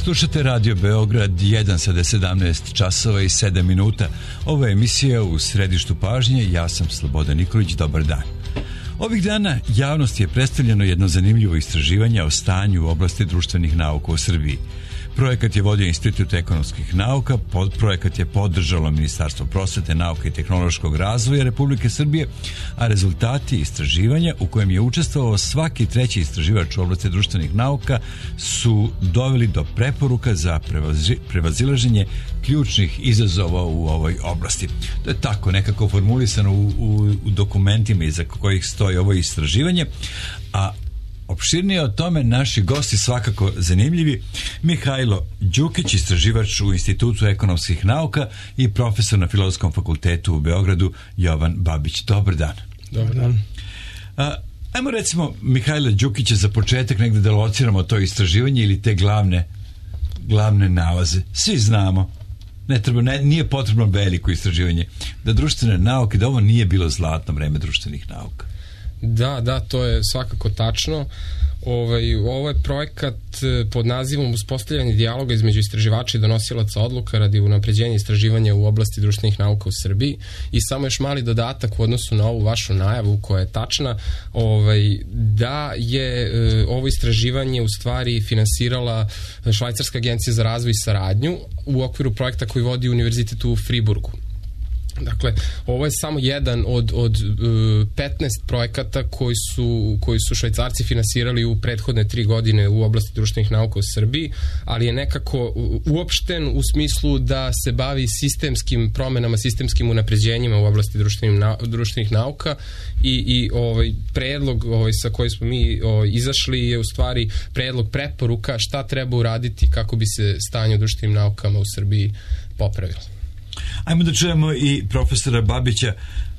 Slušate Radio Beograd 1 sada 17 časova i 7 minuta. Ovo je emisija U središtu pažnje. Ja sam Slobodan Nikolić. Dobar dan. Ovih dana javnosti je predstavljeno jedno zanimljivo istraživanje o stanju u oblasti društvenih nauka u Srbiji. Projekat je vodio Institut ekonomskih nauka, projekat je podržalo Ministarstvo prosvete, nauke i tehnološkog razvoja Republike Srbije, a rezultati istraživanja u kojem je učestvovao svaki treći istraživač u oblasti društvenih nauka su doveli do preporuka za prevazilaženje ključnih izazova u ovoj oblasti. To je tako nekako formulisano u dokumentima iza kojih stoji ovo istraživanje, a opširnije o tome naši gosti svakako zanimljivi. Mihajlo Đukić, istraživač u Institutu ekonomskih nauka i profesor na Filozofskom fakultetu u Beogradu Jovan Babić. Dobar dan. Dobar dan. Ajmo recimo Mihajla Đukića za početak negde da lociramo to istraživanje ili te glavne nalaze. Svi znamo, nije potrebno veliko istraživanje, da društvene nauke, da ovo nije zlatno vreme društvenih nauka. Da, to je svakako tačno. Ovo je projekat pod nazivom Uspostavljanje dijaloga između istraživača i donosilaca odluka radi unapređenja istraživanja u oblasti društvenih nauka u Srbiji. I samo još mali dodatak u odnosu na ovu vašu najavu koja je tačna, da je ovo istraživanje u stvari finansirala Švajcarska agencija za razvoj i saradnju u okviru projekta koji vodi Univerzitet u Friburgu. Dakle, ovo je samo jedan od 15 projekata koji su Švajcarci finansirali u prethodne 3 godine u oblasti društvenih nauka u Srbiji, ali je nekako uopšten u smislu da se bavi sistemskim promenama, sistemskim unapređenjima u oblasti društvenih nauka i predlog sa kojim smo mi izašli je u stvari predlog preporuka šta treba uraditi kako bi se stanje u društvenim naukama u Srbiji popravilo. Ajmo da čujemo i profesora Babića.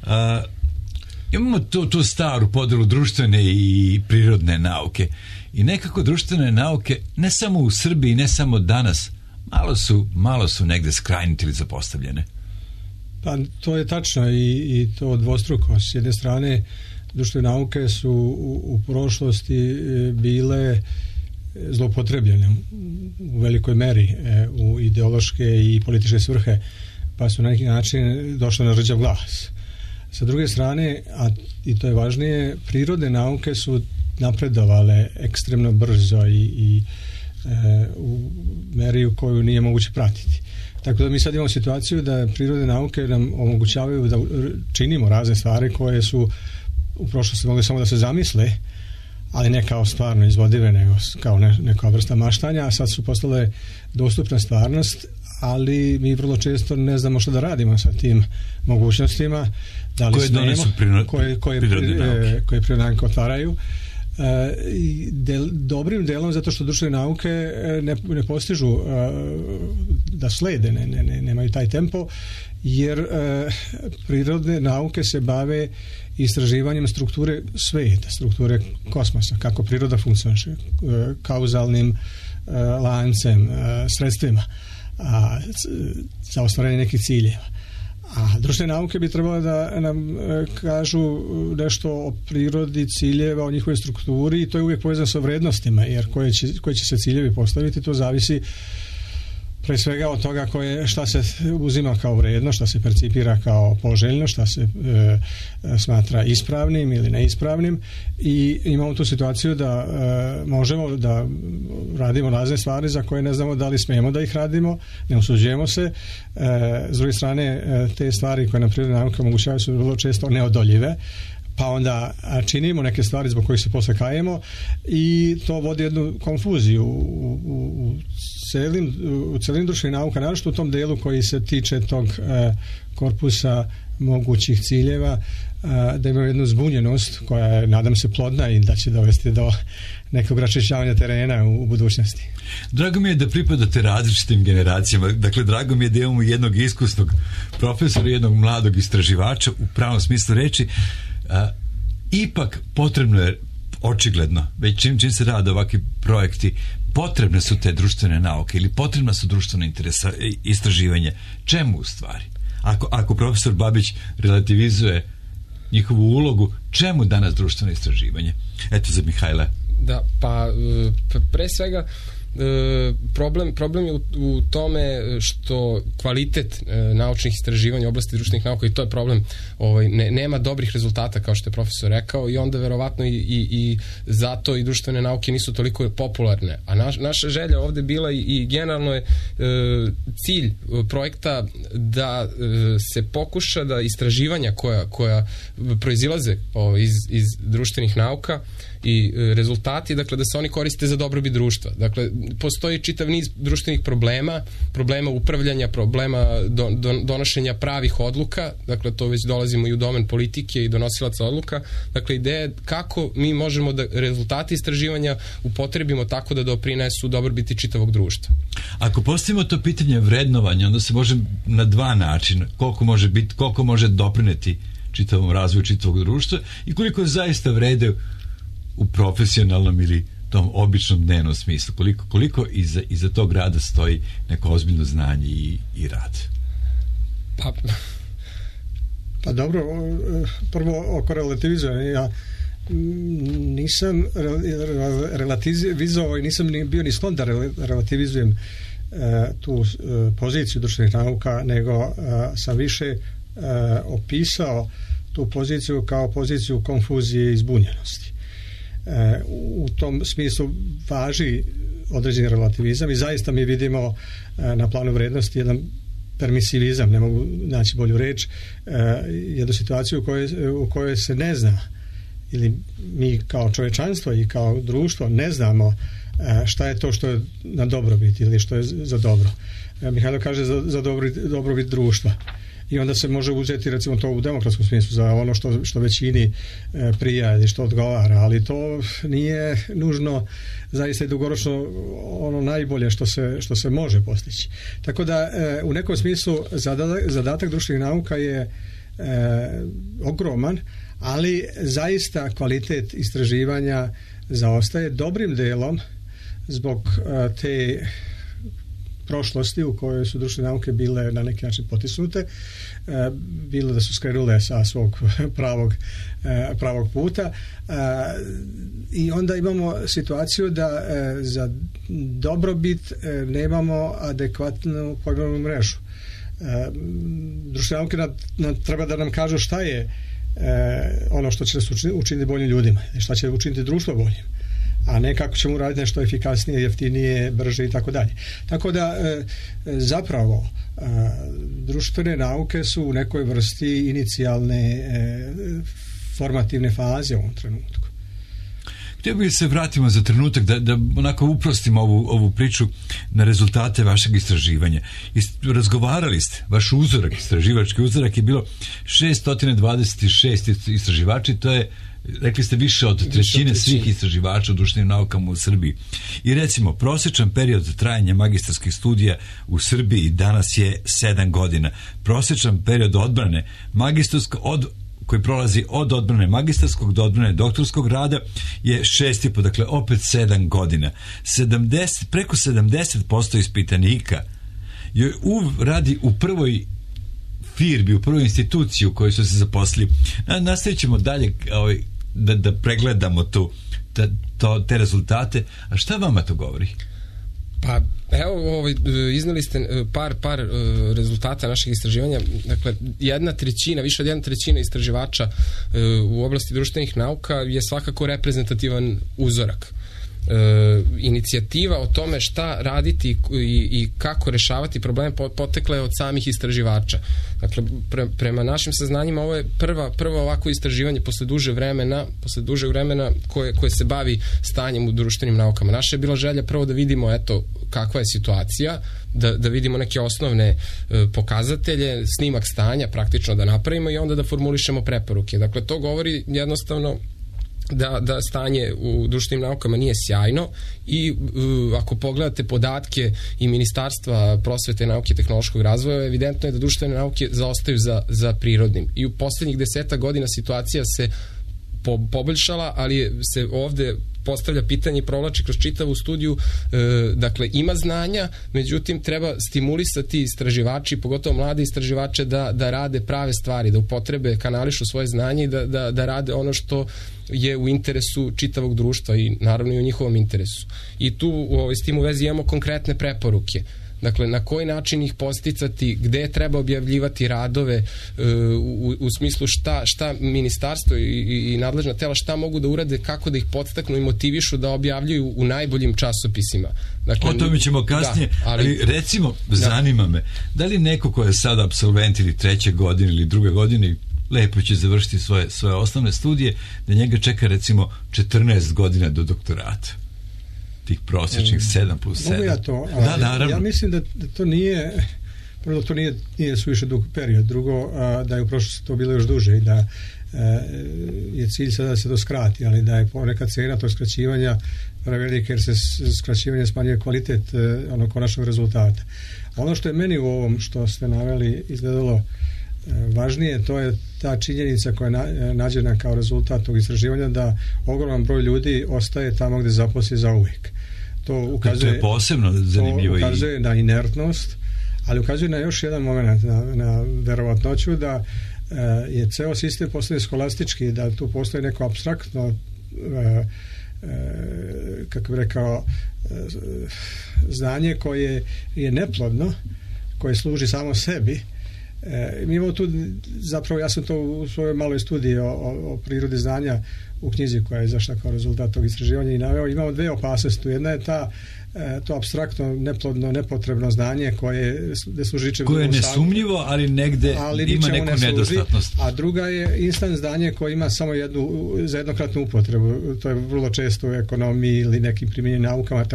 Imamo tu staru podelu društvene i prirodne nauke. I nekako društvene nauke, ne samo u Srbiji, ne samo danas, malo su negde skrajnite ili zapostavljene. Pa to je tačno i to dvostruko. S jedne strane, društvene nauke su u prošlosti bile zloupotrebljene u velikoj meri u ideološke i političke svrhe, pa su na neki način došle na rđav glas. Sa druge strane, i to je važnije, prirodne nauke su napredovale ekstremno brzo i u meri u koju nije moguće pratiti. Tako da mi sad imamo situaciju da prirodne nauke nam omogućavaju da činimo razne stvari koje su u prošlosti mogli samo da se zamisle, ali ne kao stvarno izvodive, nego kao neka vrsta maštanja, a sad su postale dostupna stvarnost, ali mi vrlo često ne znamo što da radimo sa tim mogućnostima, da li smemo, koje prirodne nauke otvaraju. Dobrim delom zato što društvene nauke ne postižu da slede, nemaju taj tempo, jer prirodne nauke se bave istraživanjem strukture sveta, strukture kosmosa, kako priroda funkcioniše, kauzalnim lancem, sredstvima za ostvarenje nekih ciljeva. A društvene nauke bi trebalo da nam kažu nešto o prirodi ciljeva, o njihovoj strukturi, i to je uvijek povezano sa vrednostima, jer koji će se ciljevi postaviti, to zavisi pre svega od toga šta se uzima kao vredno, šta se percipira kao poželjno, šta se smatra ispravnim ili neispravnim, i imamo tu situaciju da možemo da radimo razne stvari za koje ne znamo da li smijemo da ih radimo, ne usuđujemo se. S druge strane, te stvari koje nam prirodne nauke omogućavaju su vrlo često neodoljive, pa onda činimo neke stvari zbog kojih se posle kajemo, i to vodi jednu konfuziju u celim društvenih nauka, naročito u tom delu koji se tiče tog korpusa mogućih ciljeva, da imaju jednu zbunjenost koja je, nadam se, plodna i da će dovesti do nekog raščišćavanja terena u budućnosti. Drago mi je da pripadate različitim generacijama. Dakle, drago mi je da imamo jednog iskusnog profesora i jednog mladog istraživača u pravom smislu reči. Ipak potrebno je, očigledno, već čim se rade ovakvi projekti, potrebne su te društvene nauke ili potrebna su društvena istraživanja. Čemu u stvari? Ako profesor Babić relativizuje njihovu ulogu, čemu danas društveno istraživanje? Eto, za Mihajla. Da, pa pre svega problem je u tome što kvalitet naučnih istraživanja u oblasti društvenih nauka, i to je problem, nema dobrih rezultata kao što je profesor rekao, i onda verovatno i zato i društvene nauke nisu toliko popularne. A naša želja ovde bila i generalno je cilj projekta da se pokuša da istraživanja koja proizilaze iz društvenih nauka i rezultati, dakle da se oni koriste za dobrobit društva. Dakle, postoji čitav niz društvenih problema upravljanja, problema donošenja pravih odluka, dakle to već dolazimo i u domen politike i donosilaca odluka. Dakle, ideja je kako mi možemo da rezultati istraživanja upotrebimo tako da doprinesu dobrobiti čitavog društva. Ako postavimo to pitanje vrednovanja, onda se može na dva načina, koliko može doprineti čitavom razvoju čitavog društva i koliko zaista vrede u profesionalnom ili tom običnom dnevnom smislu, koliko iza tog rada stoji neko ozbiljno znanje i rad. Pa dobro, prvo oko relativizovanja, ja nisam relativizovao i nisam bio ni sklon da relativizujem tu poziciju društvenih nauka, nego sam više opisao tu poziciju kao poziciju konfuzije i zbunjenosti. U tom smislu važi određeni relativizam i zaista mi vidimo na planu vrednosti jedan permisivizam, ne mogu naći bolju reč, jednu situaciju u kojoj se ne zna, ili mi kao čovečanstvo i kao društvo ne znamo šta je to što je na dobrobit ili što je za dobro. Mihajlo kaže za dobrobit društva. I onda se može uzeti recimo to u demokratskom smislu za ono što većini prija ili što odgovara, ali to nije nužno zaista i dugoročno ono najbolje što se može postići. Tako da u nekom smislu zadatak društvenih nauka je ogroman, ali zaista kvalitet istraživanja zaostaje dobrim delom zbog te prošlosti u kojoj su društvene nauke bile na neki način potisnute, bilo da su skrenule sa svog pravog puta, i onda imamo situaciju da za dobrobit nemamo adekvatnu pojmovnu mrežu. Društvene nauke treba da nam kažu šta je ono što će nas učiniti boljim ljudima, šta će učiniti društvo boljim, a ne kako ćemo uraditi nešto efikasnije, jeftinije, brže i tako dalje. Tako da zapravo društvene nauke su u nekoj vrsti inicijalne formativne faze u ovom trenutku. Htio bih se vratimo za trenutak da onako uprostimo ovu priču na rezultate vašeg istraživanja. Razgovarali ste, vaš uzorak, istraživački uzorak je bilo 626 istraživači, to je, rekli ste, više od trećine svih istraživača u društvenim naukama u Srbiji. I recimo, prosječan period trajanja magistarskih studija u Srbiji danas je 7 godina. Prosječan period odbrane koji prolazi od odbrane magistarskog do odbrane doktorskog rada je 6,5, dakle opet 7 godina. Preko 70% ispitanika radi u prvoj firmi, u prvoj instituciji u kojoj su se zaposlili. Nastavit ćemo dalje da pregledamo te rezultate. A šta vama to govori? Pa evo, iznali ste par rezultata našeg istraživanja. Dakle, više od 1/3 istraživača u oblasti društvenih nauka je svakako reprezentativan uzorak. Inicijativa o tome šta raditi i kako rešavati probleme potekla je od samih istraživača. Dakle, prema našim saznanjima ovo je prvo ovako istraživanje posle duže vremena koje se bavi stanjem u društvenim naukama. Naša je bila želja prvo da vidimo kakva je situacija, da vidimo neke osnovne pokazatelje, snimak stanja praktično da napravimo i onda da formulišemo preporuke. Dakle, to govori jednostavno da stanje u društvenim naukama nije sjajno i ako pogledate podatke i Ministarstva prosvete, nauke i tehnološkog razvoja, evidentno je da društvene nauke zaostaju za prirodnim. I u poslednjih 10 godina situacija se poboljšala, ali se ovde postavlja pitanje i provlači kroz čitavu studiju, dakle ima znanja, međutim treba stimulisati istraživači, pogotovo mlade istraživače da rade prave stvari, da upotrebe, kanališu svoje znanje i da rade ono što je u interesu čitavog društva i naravno i u njihovom interesu. I tu s tim u vezi imamo konkretne preporuke. Dakle, na koji način ih podsticati, gde treba objavljivati radove, u smislu šta ministarstvo i nadležna tela šta mogu da urade, kako da ih podstaknu i motivišu da objavljuju u najboljim časopisima. Dakle, o tome ćemo kasnije, ali recimo, zanima me, da li neko ko je sada apsolvent ili 3. godine ili 2. godine lepo će završiti svoje osnovne studije, da njega čeka recimo 14 godina do doktorata? Tih prosječnih 7+7. Mogu ja to? Da, naravno. Ja mislim da to nije, prvo to nije suviše dug period, drugo da je u prošlosti to bilo još duže i da je cilj sada da se to skrati, ali da je ponekad cena tog skraćivanja prevelika jer se skraćivanje smanjuje kvalitet onog konačnog rezultata. Ono što je meni u ovom što ste naveli izgledalo važnije, to je ta činjenica koja je nađena kao rezultat tog istraživanja da ogroman broj ljudi ostaje tamo gde zaposli za uvijek. To ukazuje, to je posebno zanimljivo. To ukazuje na inertnost, ali ukazuje na još jedan moment, na verovatnoću da je ceo sistem postoji skolastički, da tu postoji neko apstraktno kako bih rekao znanje koje je neplodno, koje služi samo sebi. Mi imamo tu, zapravo ja sam to u svojoj maloj studiji o prirodi znanja u knjizi koja je izašla kao rezultat tog istraživanja i naveo, imamo dve opasnosti. Jedna je to apstraktno, neplodno, nepotrebno znanje koje služi ničemu. Koje je nesumnjivo, ali negde ima neku nedostatnost. A druga je instant znanje koje ima samo za jednokratnu upotrebu. To je vrlo često u ekonomiji ili nekim primjenjenim naukama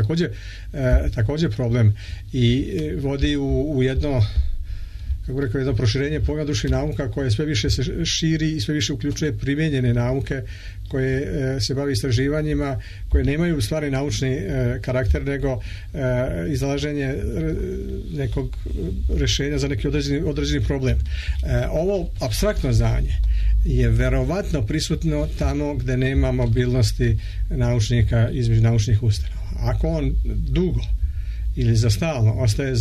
također problem i vodi u jedno, kako rekao, jedno proširenje pojma društvenih nauka koje sve više se širi i sve više uključuje primijenjene nauke koje se bavi istraživanjima, koje nemaju stvarni naučni karakter, nego iznalaženje nekog rješenja za neki određeni problem. Ovo apstraktno znanje je verovatno prisutno tamo gde nema mobilnosti naučnika između naučnih ustanova. Ako on dugo ili za stalno ostaje,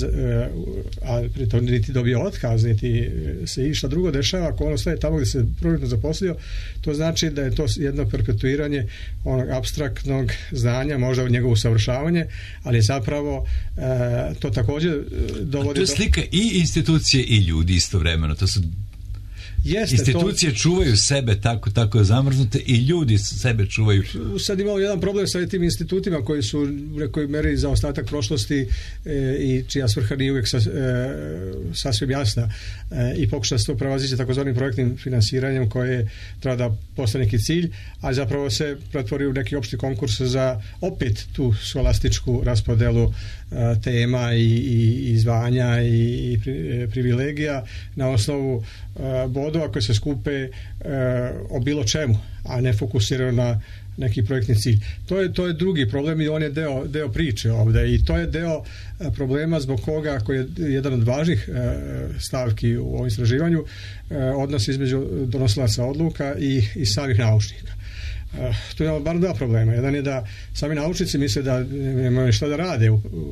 a pritom niti dobije otkaz, niti se išta drugo dešava, ako on ostaje tamo gdje se prvotno zaposlio, to znači da je to jedno perpetuiranje onog apstraktnog znanja, možda u njegovo usavršavanje, ali zapravo to također dovodi... A to je slika i institucije i ljudi istovremeno, to su institucije čuvaju sebe tako zamrznute i ljudi sebe čuvaju. Sad imamo jedan problem sa tim institutima koji su u nekoj meri za ostatak prošlosti i čija svrha nije uvijek sasvim jasna i pokuša se to prevazići takozvanim projektnim finansiranjem koje treba da postane neki cilj, a zapravo se pretvori u neki opšti konkurs za opet tu skolastičku raspodelu tema i zvanja i privilegija na osnovu bodova koje se skupe o bilo čemu, a ne fokusirano na neki projektni cilj. To je drugi problem i on je deo priče ovdje i to je deo problema zbog koga, koji je jedan od važnih stavki u ovom istraživanju, odnos između donosilaca odluka i samih naučnika. Tu imamo bar dva problema. Jedan je da sami naučnici misle da nemaju šta da rade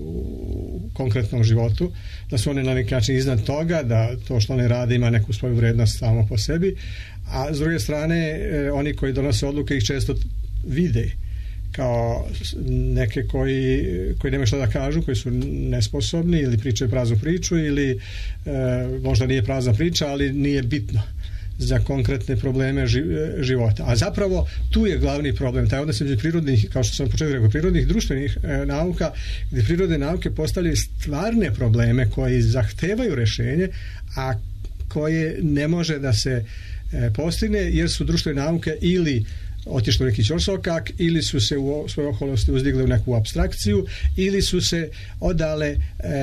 u konkretnom životu, da su oni na neki način iznad toga, da to što oni rade ima neku svoju vrednost samo po sebi, a s druge strane oni koji donose odluke ih često vide kao neke koji nemaju šta da kažu, koji su nesposobni ili pričaju praznu priču ili možda nije prazna priča, ali nije bitno za konkretne probleme života. A zapravo tu je glavni problem, taj odnos između prirodnih, kao što sam početku rekao, prirodnih društvenih nauka, gdje prirodne nauke postavljaju stvarne probleme koji zahtevaju rješenje, a koje ne može da se postigne jer su društvene nauke ili otišli u neki ćorsokak, ili su se u svojoj oholosti uzdigle u neku apstrakciju, ili su se odale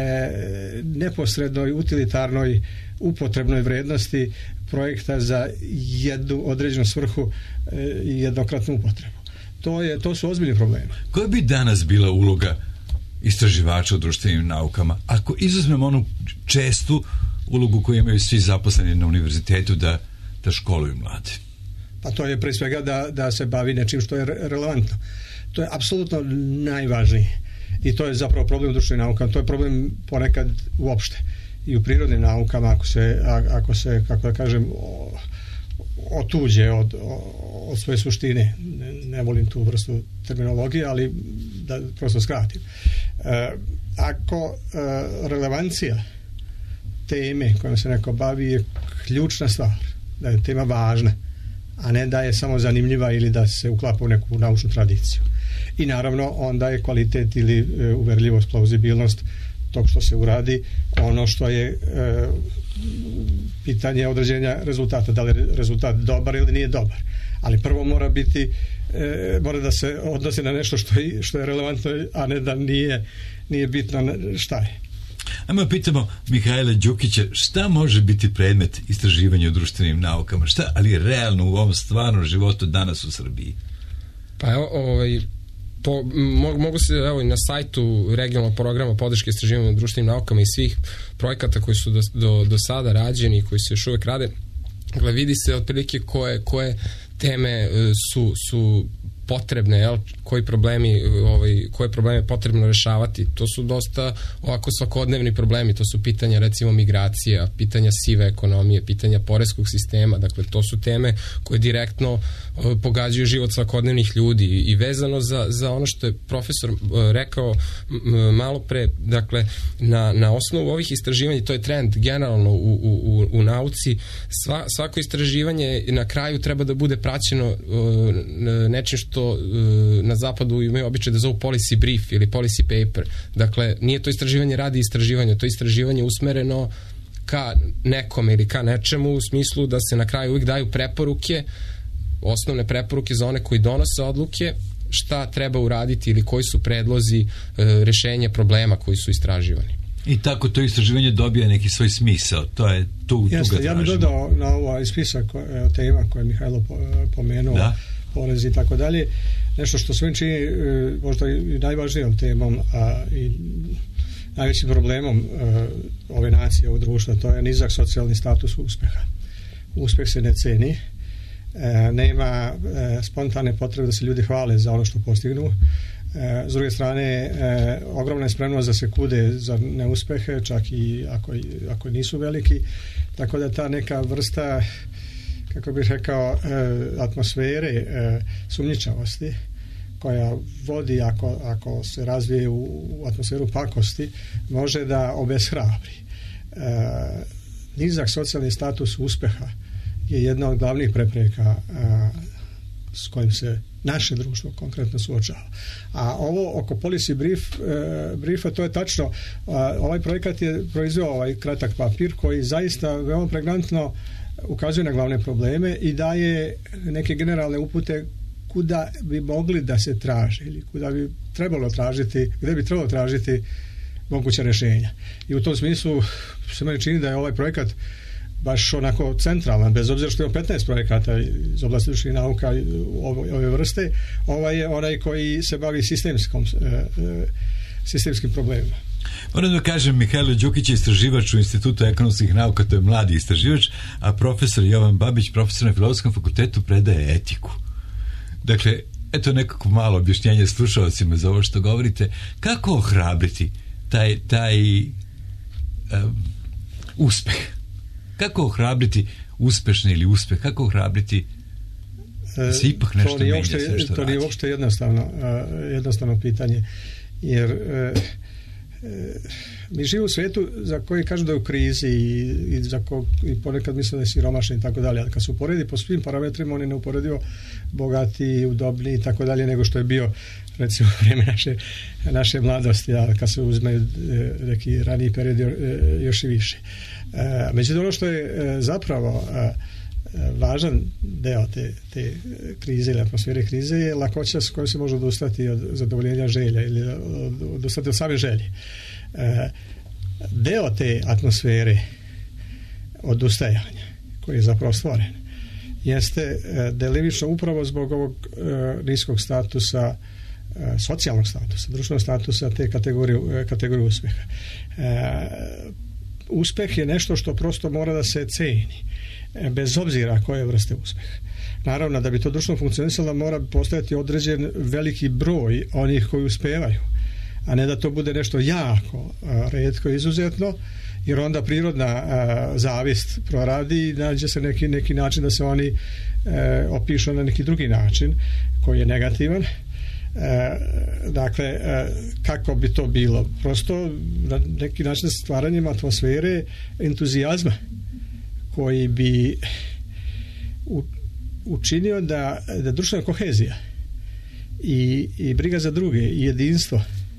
neposrednoj utilitarnoj upotrebnoj vrednosti projekta za jednu određenu svrhu i jednokratnu upotrebu. To su ozbiljni problemi. Koja bi danas bila uloga istraživača u društvenim naukama, ako izuzmemo onu čestu ulogu koju imaju svi zaposleni na univerzitetu da školuju mlade? Pa to je pre svega da se bavi nečim što je relevantno. To je apsolutno najvažnije. I to je zapravo problem u društvenim naukama. To je problem ponekad uopšte. I u prirodnim naukama, ako se kako da kažem, otuđe od svoje suštine. Ne volim tu vrstu terminologije, ali da prosto skratim. Ako relevancija teme kojom se neko bavi je ključna stvar, da je tema važna, a ne da je samo zanimljiva ili da se uklapa u neku naučnu tradiciju. I naravno onda je kvalitet ili uverljivost, plauzibilnost tog što se uradi ono što je pitanje određenja rezultata, da li je rezultat dobar ili nije dobar, ali prvo mora da se odnosi na nešto što je relevantno, a ne da nije bitno šta je. Ajmo pitamo Mihajla Đukića, šta može biti predmet istraživanja u društvenim naukama, šta, ali realno u ovom stvarnom životu danas u Srbiji? Pa evo, mogu se evo i na sajtu regionalnog programa podrške istraživanja u društvenim naukama i svih projekata koji su do sada rađeni i koji se još uvek rade, dakle, vidi se otprilike koje teme su potrebne, koje probleme je potrebno rešavati. To su dosta ovako svakodnevni problemi, to su pitanja recimo migracija, pitanja sive ekonomije, pitanja poreskog sistema, dakle to su teme koje direktno pogađaju život svakodnevnih ljudi i vezano za ono što je profesor rekao malo pre, dakle na osnovu ovih istraživanja, to je trend generalno u nauci, svako istraživanje na kraju treba da bude praćeno nečim što na zapadu imaju običaj da zovu policy brief ili policy paper. Dakle, nije to istraživanje radi istraživanja, to je istraživanje usmereno ka nekome ili ka nečemu u smislu da se na kraju uvijek daju preporuke, osnovne preporuke za one koji donose odluke, šta treba uraditi ili koji su predlozi rešenja problema koji su istraživani. I tako to istraživanje dobija neki svoj smisao. To je tu ga tražimo. Ja bih dodao na ovaj spisak tema koje je Mihajlo pomenuo, porezi i tako dalje, nešto što se čini možda i najvažnijom temom i najvećim problemom ove nacije, ovog društva, to je nizak socijalni status uspeha. Uspeh se ne ceni, nema spontane potrebe da se ljudi hvale za ono što postignu. S druge strane, ogromna je spremnost da se kude za neuspehe, čak i ako nisu veliki, tako da ta neka vrsta, kako bih rekao, atmosfere sumnjičavosti koja vodi, ako se razvije u atmosferu pakosti, može da obeshrabri. Nizak socijalni status uspeha je jedna od glavnih prepreka s kojim se naše društvo konkretno suočava. A ovo oko policy briefa, to je tačno. Ovaj projekat je proizveo ovaj kratak papir koji zaista veoma pregnantno ukazuje na glavne probleme i daje neke generalne upute kuda bi mogli da se traže ili kuda bi trebalo tražiti, gde bi trebalo tražiti moguće rešenja. I u tom smislu se meni čini da je ovaj projekat baš onako centralan, bez obzira što ima 15 projekata iz oblasti društvenih nauka ove vrste, ovaj je onaj koji se bavi sistemskim problemima. Moram da kažem, Mihajlo Đukić je istraživač u Institutu ekonomskih nauka, to je mladi istraživač, a profesor Jovan Babić, profesor na Filozofskom fakultetu, predaje etiku. Dakle, eto nekako malo objašnjenje slušalcima za ovo što govorite. Kako ohrabriti taj uspeh? Kako ohrabriti uspešne ili uspeh? Kako ohrabriti da se ipak nešto menja sve što radi? To nije uopšte jednostavno pitanje, jer mi živimo u svijetu za koji kažu da je u krizi i ponekad misle da je siromašan i tako dalje, ali kad se uporedi po svim parametrima, on je neuporedivo bogatiji, udobniji i tako dalje nego što je bio recimo vrijeme naše mladosti, a kad se uzme neki raniji period još i više. Međutim, ono što je zapravo važan deo te krize ili atmosfere krize je lakoća s kojom se može odustati od zadovoljenja želja ili odustati od same želje. Deo te atmosfere odustajanja koji je zapravo stvoren jeste delimično upravo zbog ovog niskog statusa, socijalnog statusa, društvenog statusa te kategorije uspeha. Uspeh je nešto što prosto mora da se ceni bez obzira koje vrste uspeha. Naravno, da bi to društveno funkcionisalo mora postojati određen veliki broj onih koji uspevaju, a ne da to bude nešto jako retko izuzetno, jer onda prirodna zavist proradi i nađe se neki način da se oni opišu na neki drugi način koji je negativan. Dakle, kako bi to bilo? Prosto na neki način stvaranjem atmosfere entuzijazma koji bi učinio da društvena kohezija i briga za druge i jedinstvo,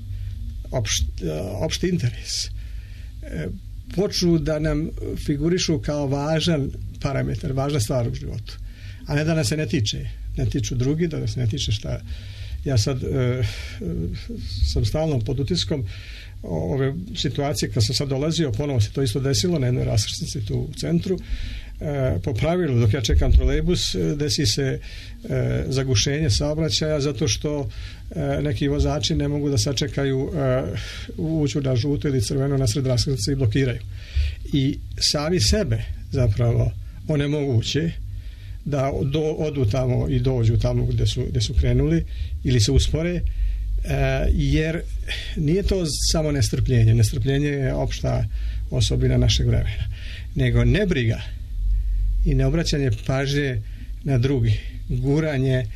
opšti interes počnu da nam figurišu kao važan parametar, važna stvar u životu, a ne da nas se ne tiču drugi, da nas ne tiče šta. Ja sad sam stalno pod utiskom ove situacije. Kad sam sad dolazio, ponovo se to isto desilo na jednoj raskrsnici tu u centru. Po pravilu, dok ja čekam trolejbus, desi se zagušenje saobraćaja zato što neki vozači ne mogu da sačekaju uđu na žuto ili crveno na sred raskrsnice i blokiraju. I sami sebe zapravo onemoguće da odu tamo i dođu tamo gde su krenuli ili se uspore, jer nije to samo nestrpljenje je opšta osobina našeg vremena, nego nebriga i neobraćanje pažnje na drugi, guranje,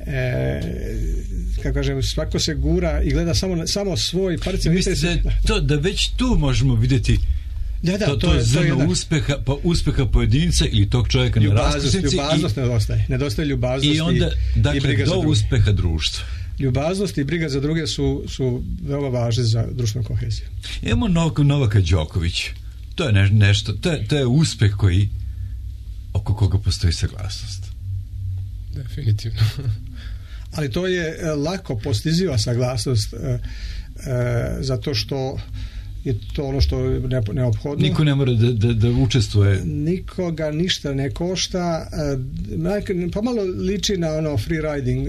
kako kažem, svako se gura i gleda samo svoj parcijalni interes. Da već tu možemo vidjeti to je zrno uspeha pojedinca ili tog čovjeka na raskrsnici. Ljubaznost nedostaje ljubaznost i onda, dakle, i briga do uspeha društva. Ljubaznost i briga za druge su veoma važne za društvenu koheziju. Imamo Novaka Đoković. To je nešto, to je uspeh oko koga postoji saglasnost. Definitivno. Ali to je lako postiziva saglasnost, zato što je to ono što je neophodno. Niko ne mora da učestvuje. Nikoga ništa ne košta. Pomalo liči na ono free riding,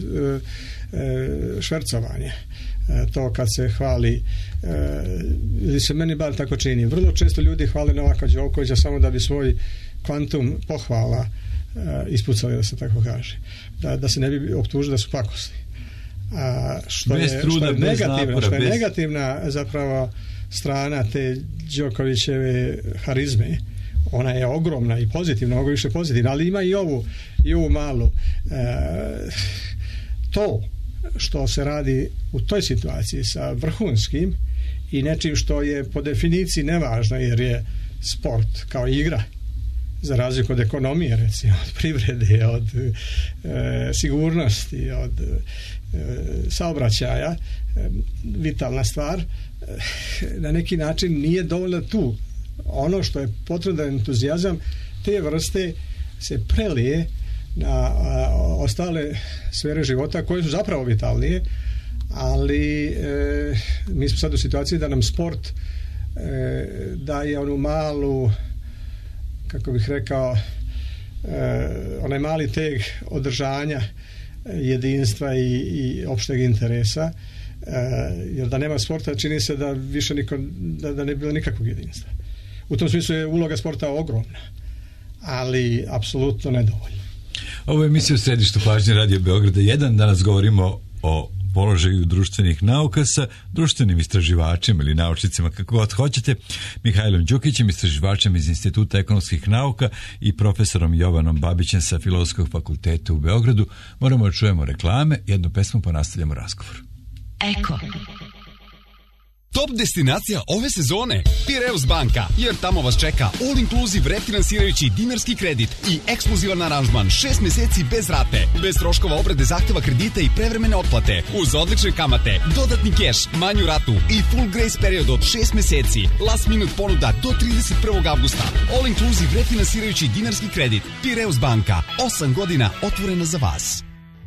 švercovanje. To kad se hvali, ili se meni bar tako čini. Vrlo često ljudi hvale Novaka Đokovića samo da bi svoj kvantum pohvala ispucali, da se tako kaže. Da se ne bi optužili da su pakosni. Što je negativna zapravo strana te Đokovićeve harizme. Ona je ogromna i pozitivna, mnogo više pozitivna, ali ima i ovu malu. To što se radi u toj situaciji sa vrhunskim i nečim što je po definiciji nevažno, jer je sport kao igra, za razliku od ekonomije, recimo, od privrede, od sigurnosti, od saobraćaja, vitalna stvar, na neki način nije dovoljno tu. Ono što je potreban entuzijazam te vrste se prelije na ostale sfere života koje su zapravo vitalnije, ali mi smo sad u situaciji da nam sport daje onu malu, kako bih rekao, onaj mali teg održanja jedinstva i opšteg interesa, jer da nema sporta čini se da više da ne bi bilo nikakvog jedinstva. U tom smislu je uloga sporta ogromna, ali apsolutno nedovoljna. Ovo je emisija u središtu pažnje Radio Beograda 1. Danas govorimo o položaju društvenih nauka sa društvenim istraživačima ili naučnicima, kako god hoćete, Mihajlom Đukićem, istraživačem iz Instituta ekonomskih nauka, i profesorom Jovanom Babićem sa Filozofskog fakulteta u Beogradu. Moramo da čujemo reklame, jednu pesmu, pa nastavljamo razgovor. Eko. Top destinacija ove sezone Piraeus banka, jer tamo vas čeka all inclusive refinansirajući dinarski kredit i ekskluzivan aranžman 6 meseci bez rate, bez troškova obrade zahteva kredita i prevremene otplate, uz odlične kamate, dodatni keš, manju ratu i full grace period od 6 meseci, last minute ponuda do 31. avgusta. All inclusive refinansirajući dinarski kredit. Piraeus banka, 8 godina otvorena za vas.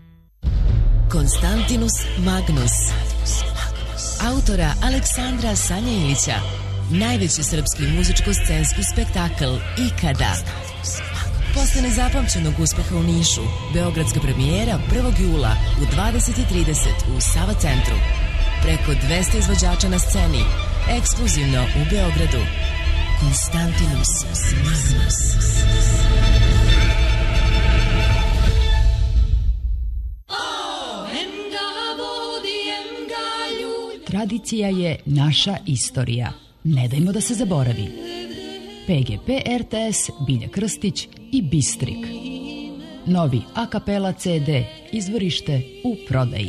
Konstantinus Magnus, autora Aleksandra Sanjelića, najveći srpski muzičko-scenski spektakl ikada. Posle nezapamćenog uspeha u Nišu, beogradska premijera 1. jula u 20:30 u Sava centru. Preko 200 izvođača na sceni, ekskluzivno u Beogradu. Konstantinus Magnus. tradicija je naša istorija. Ne dajmo da se zaboravi. PGP RTS, Bilja Krstić i Bistrik. Novi a kapela CD, izvorište u prodaji.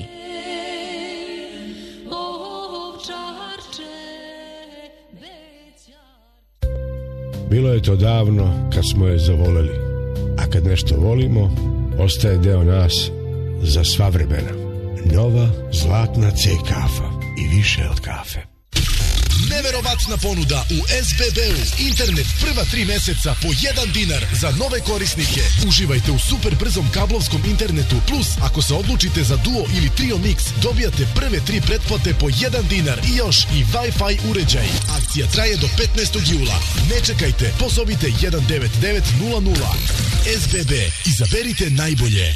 Bilo je to davno kad smo je zavoleli, a kad nešto volimo, ostaje deo nas za sva vremena. Nova zlatna C kafa i više od kafe. Neverovatna ponuda u SBB-u. Internet prva 3 meseca po 1 dinar za nove korisnike. Uživajte u super brzom kablovskom internetu. Plus, ako se odlučite za Duo ili Trio Mix, dobijate prve 3 pretplate po 1 dinar i još i Wi-Fi uređaj. Akcija traje do 15. jula. Ne čekajte, pozovite 19900. SBB. Izaberite najbolje.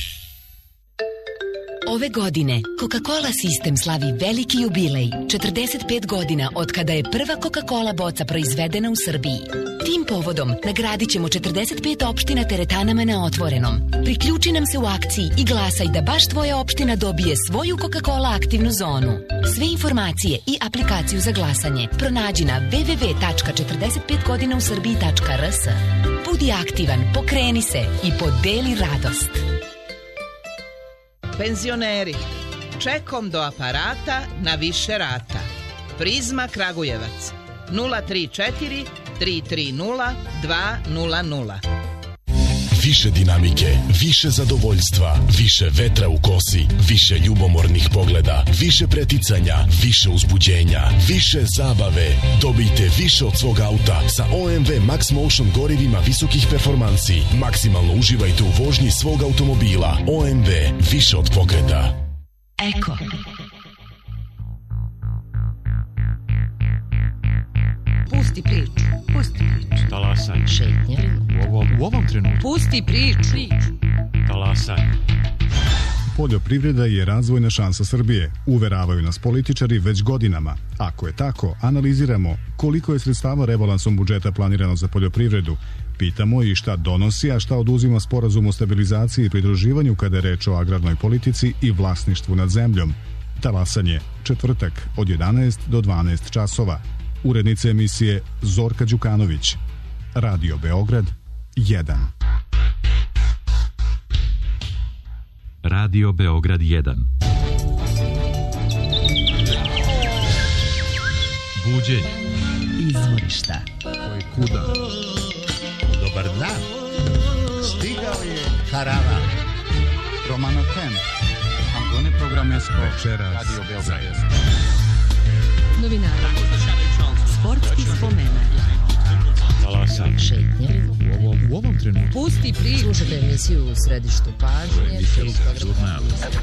Ove godine Coca-Cola sistem slavi veliki jubilej, 45 godina od kada je prva Coca-Cola boca proizvedena u Srbiji. Tim povodom nagradit ćemo 45 opština teretanama na otvorenom. Priključi nam se u akciji i glasaj da baš tvoja opština dobije svoju Coca-Cola aktivnu zonu. Sve informacije i aplikaciju za glasanje pronađi na www.45godinausrbiji.rs. Budi aktivan, pokreni se i podeli radost. Penzioneri, čekom do aparata na više rata. Prizma Kragujevac, 034 330 200. Više dinamike, više zadovoljstva, više vetra u kosi, više ljubomornih pogleda, više preticanja, više uzbuđenja, više zabave. Dobijte više od svog auta sa OMV Max Motion gorivima visokih performansi. Maksimalno uživajte u vožnji svog automobila. OMV, više od pokreta. Eko. Pusti priču. Talasaj. Šetnja. U ovom trenutku. Pusti priču. Talasaj. Poljoprivreda je razvojna šansa Srbije, uveravaju nas političari već godinama. Ako je tako, analiziramo koliko je sredstava rebalansom budžeta planirano za poljoprivredu. Pitamo i šta donosi, a šta oduzima sporazum o stabilizaciji i pridruživanju kada je reč o agrarnoj politici i vlasništvu nad zemljom. Talasanje, četvrtak od 11 do 12 časova. Urednica emisije Zorka Đukanović. Radio Beograd 1. Radio Beograd 1. Buđenje. Izvorišta. Koji kuda? Dobar dan. Stigao je karavan. Romano Kemp. Antone Programesko. Večeras. Radio Beograd 1. Novinari. Sportski spomenak. Talasaj. Šetnja. U ovom trenutku. Pusti priču. Slušajte emisiju u središtu pažnje. Žurnal.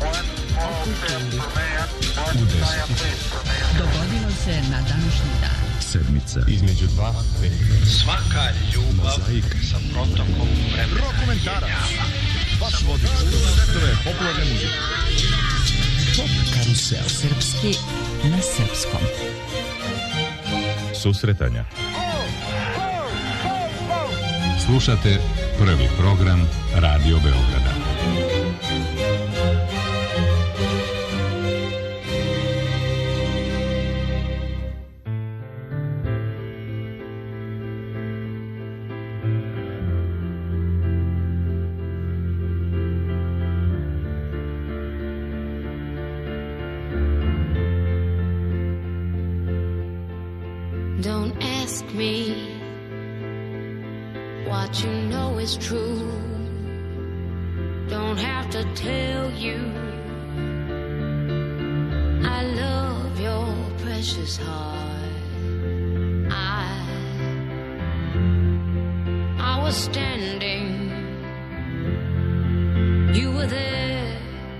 Dogodilo se na današnji dan. Sedmica. Između dva velika. Svaka ljubav sa protokom vremena. Rokomentara. Vaš vodič. Svetove popularne muzike. Pop karusel. Srpski na srpskom. Susretanja. Slušate prvi program Radio Beograda. Don't ask me what you know is true. Don't have to tell you I love your precious heart. I was standing, you were there.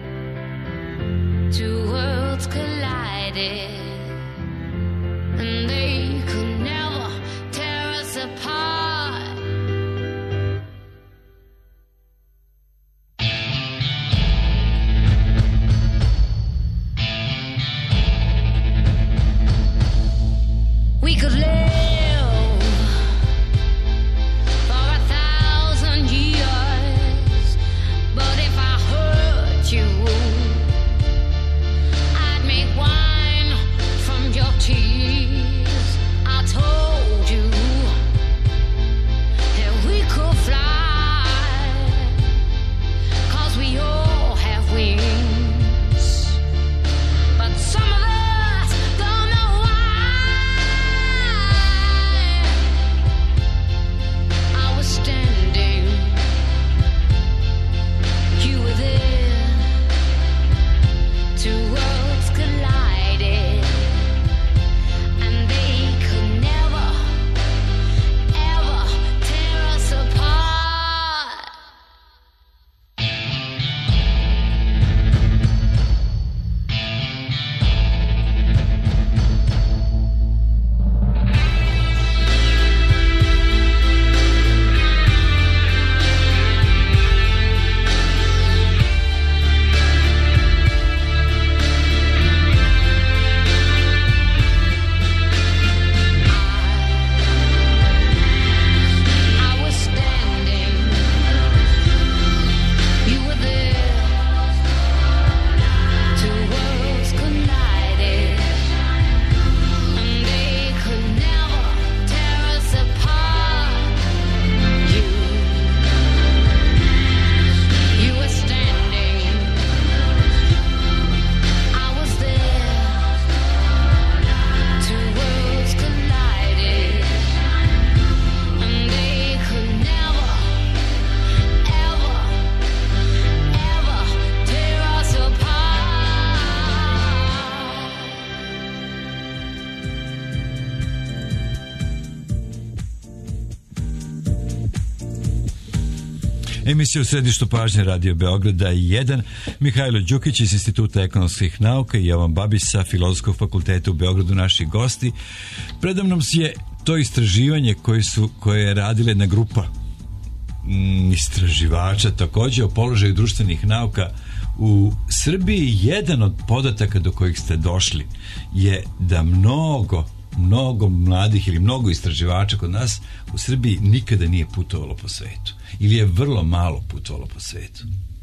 Two worlds collided, and they could never tear us apart. We could live for 1,000 years, but if I hurt you, I'd make wine Emisija u središtu pažnje Radio Beograda 1. Mihajlo Đukić iz Instituta ekonomskih nauka i Jovan Babić sa Filozofskog fakulteta u Beogradu, naši gosti. Predamnom je to istraživanje koje je radila jedna grupa istraživača također o položaju društvenih nauka u Srbiji. Jedan od podataka do kojih ste došli je da mnogo mladih ili mnogo istraživača kod nas u Srbiji nikada nije putovalo po svetu ili je vrlo malo putovalo po svetu.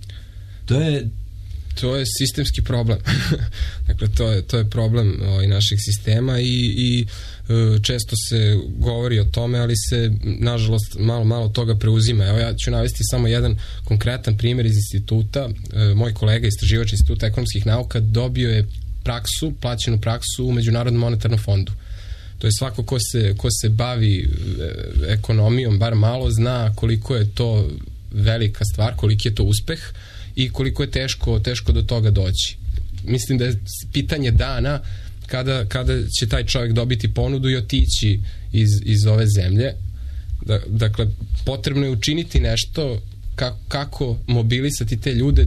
To je sistemski problem. Dakle, to je problem našeg sistema i često se govori o tome, ali se, nažalost, malo toga preuzima. Evo, ja ću navesti samo jedan konkretan primjer iz instituta. Moj kolega, istraživač Instituta ekonomskih nauka, dobio je plaćenu praksu u Međunarodnom monetarnom fondu. To je svako ko se bavi ekonomijom, bar malo, zna koliko je to velika stvar, koliki je to uspeh i koliko je teško do toga doći. Mislim da je pitanje dana kada će taj čovjek dobiti ponudu i otići iz ove zemlje. Dakle, potrebno je učiniti nešto kako mobilisati te ljude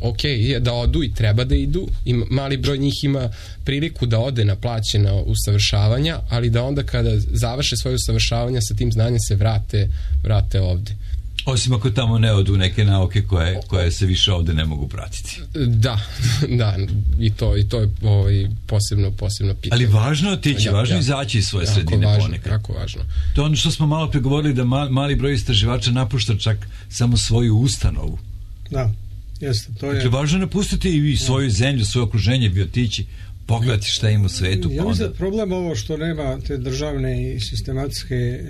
da odu i treba da idu, i mali broj njih ima priliku da ode na plaćena usavršavanja, ali da onda kada završe svoje usavršavanja sa tim znanjem se vrate ovde. Osim ako tamo ne odu neke nauke koje se više ovde ne mogu pratiti. Da, i to je posebno pitanje. Ali važno je otići, važno je izaći iz svoje sredine ponekad. Jako važno. To je ono što smo malo pregovorili, da mali broj istraživača napušta čak samo svoju ustanovu. Da, jeste. Dakle, važno je napustiti i svoju zemlju, svoje okruženje, bi otići, pogledati šta ima u svetu. Ja mislim da problem ovo što nema te državne i sistematske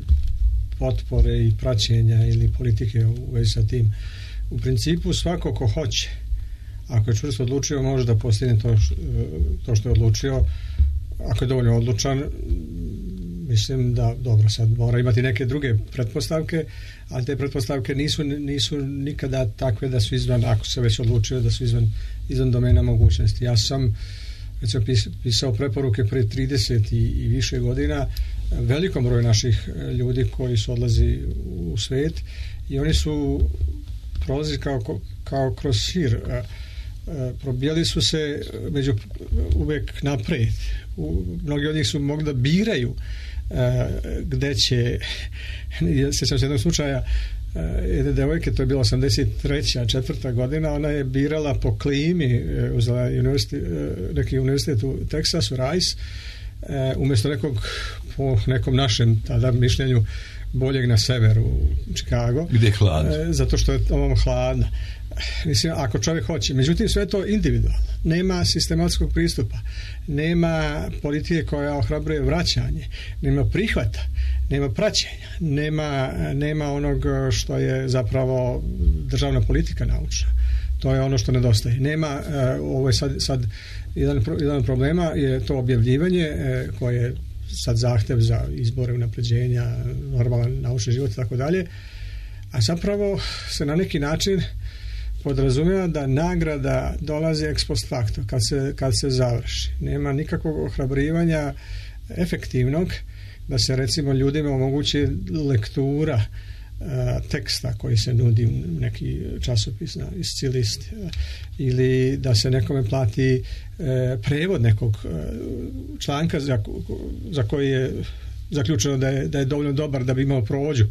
potpore i praćenja ili politike u vezi sa tim. U principu svako ko hoće, ako je čvrsto odlučio, može da postigne to što je odlučio. Ako je dovoljno odlučan, mislim da, dobro, sad mora imati neke druge pretpostavke, ali te pretpostavke nisu nikada takve da su izvan, ako se već odlučio, da su izvan domena mogućnosti. Ja sam recimo pisao preporuke pre 30 i više godina velikom broju naših ljudi koji su odlazi u svet, i oni su prolazili kao kroz sir. Probijali su se uvek napred. Mnogi od njih su mogli da biraju gde će. Sjećam se jednog slučaja jedne devojke, to je bila 83. godina, ona je birala po klimi, uzela neki univerzitet u Teksasu, Rice, umjesto nekog, po nekom našem tada mišljenju, boljeg na severu, Chicago. Gdje je hladno. Zato što je ovom hladno. Mislim, ako čovjek hoće. Međutim, sve je to individualno. Nema sistematskog pristupa. Nema politike koja ohrabruje vraćanje. Nema prihvata. Nema praćenja. Nema onog što je zapravo državna politika naučna. To je ono što nedostaje. Nema, ovo je sad jedan problema je to objavljivanje koje je sad zahtev za izbore, unapređenja, normalan naučni život i tako dalje. A zapravo se na neki način podrazumijeva da nagrada dolazi ex post facto kad se završi. Nema nikakvog ohrabrivanja efektivnog da se recimo ljudima omogući lektura teksta koji se nudi u neki časopis na isci list, ili da se nekome plati prevod nekog članka za koji je zaključeno da je dovoljno dobar da bi imao prođu.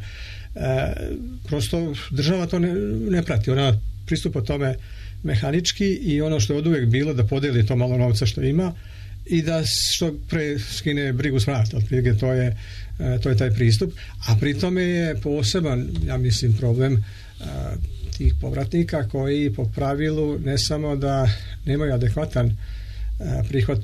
Prosto država to ne prati, ona pristupa tome mehanički, i ono što je oduvijek bilo da podeli to malo novca što ima i da što pre skine brigu s vrata. Otprilike to je taj pristup, a pri tome je poseban, ja mislim, problem tih povratnika koji po pravilu ne samo da nemaju adekvatan prihvat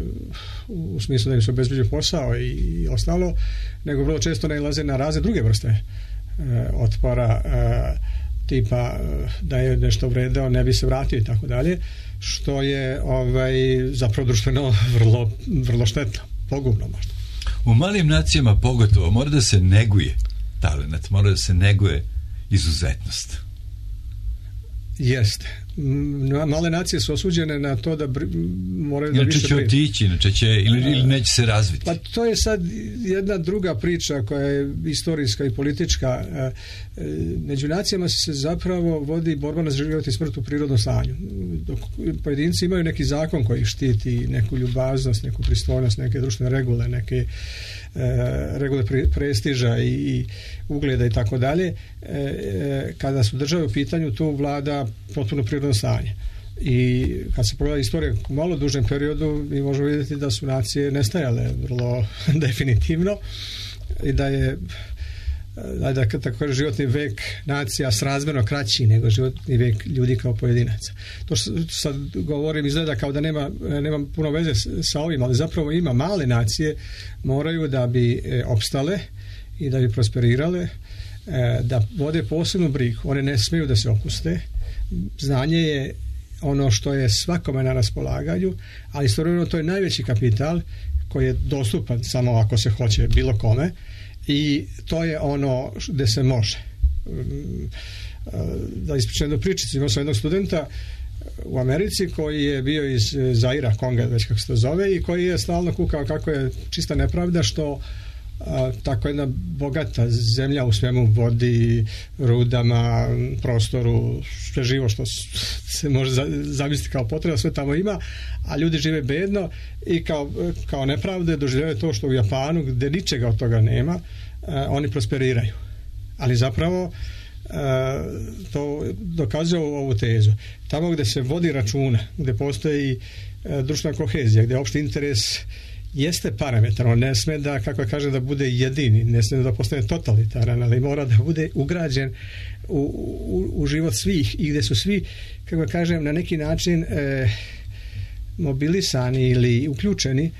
u smislu da im se obezbeđuje posao i ostalo, nego vrlo često nailaze na razne druge vrste otpora, tipa da je nešto vredeo, ne bi se vratio i tako dalje, što je zapravo društveno vrlo štetno, pogubno možda. U malim nacijama pogotovo mora da se neguje talenat, mora da se neguje izuzetnost. Jeste, Male nacije su osuđene na to da moraju da više će otići, ili neće se razviti. Pa to je sad jedna druga priča koja je istorijska i politička. Među nacijama se zapravo vodi borba na život i smrt u prirodnom stanju. Dok pojedinci imaju neki zakon koji štiti neku ljubaznost, neku pristojnost, neke društvene regule, neke regule prestiža i ugleda i tako dalje, kada su države u pitanju, tu vlada potpuno prirodno stanje. I kad se pogleda istorija u malo dužem periodu, mi možemo vidjeti da su nacije nestajale vrlo definitivno i da je tako životni vek nacija srazmjerno kraći nego životni vek ljudi kao pojedinaca. To što sad govorim izgleda kao da nema puno veze sa ovim, ali zapravo ima. Male nacije moraju da bi opstale i da bi prosperirale, da vode posebnu brigu. One ne smiju da se opuste. Znanje je ono što je svakome na raspolaganju, ali istovremeno to je najveći kapital koji je dostupan samo ako se hoće bilo kome, i to je ono gdje se može. Da ispričam jednu pričicu, imao sam jednog studenta u Americi koji je bio iz Zaira, Konga, već kako se to zove, i koji je stalno kukao kako je čista nepravda što tako jedna bogata zemlja u svemu, vodi, rudama, prostoru, sve živo što se može zamisliti kao potreba, sve tamo ima, a ljudi žive bedno i kao nepravde doživljavaju to što u Japanu, gdje ničega od toga nema, oni prosperiraju. Ali zapravo to dokazuje ovu tezu. Tamo gdje se vodi računa, gdje postoji društvena kohezija, gdje opšti interes jeste parametar, on ne sme da, kako kažem, da bude jedini, ne sme da postane totalitaran, ali mora da bude ugrađen u život svih i gdje su svi, kako kažem, na neki način mobilisani ili uključeni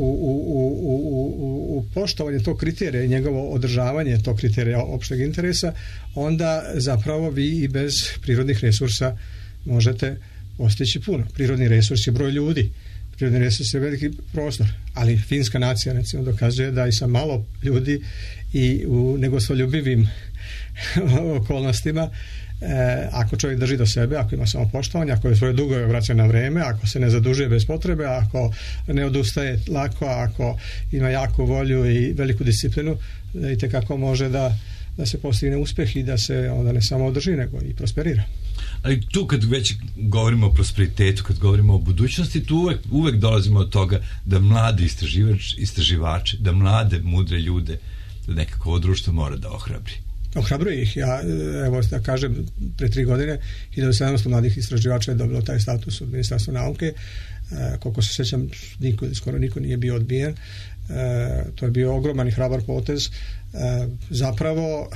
u poštovanje tog kriterija i njegovo održavanje tog kriterija opšteg interesa, onda zapravo vi i bez prirodnih resursa možete postići puno. Prirodni resurs je broj ljudi, prirodni resurs je veliki prostor, ali finska nacija recimo dokazuje da i sa malo ljudi i u negostoljubivim okolnostima, ako čovjek drži do sebe, ako ima samopoštovanje, ako je svoje dugove vraća na vreme, ako se ne zadužuje bez potrebe, ako ne odustaje lako, ako ima jaku volju i veliku disciplinu, itekako može da se postigne uspjeh i da se onda ne samo održi, nego i prosperira. Ali tu kad već govorimo o prosperitetu, kad govorimo o budućnosti, tu uvek dolazimo od toga da mladi istraživači, da mlade, mudre ljude, da nekako ovo društvo mora da ohrabri. Ohrabruje ih. Ja, evo da kažem, pre 3 godine 1700 mladih istraživača je dobilo taj status od Ministarstva nauke. Koliko se sjećam, skoro niko nije bio odbijen. To je bio ogroman i hrabar potez. Zapravo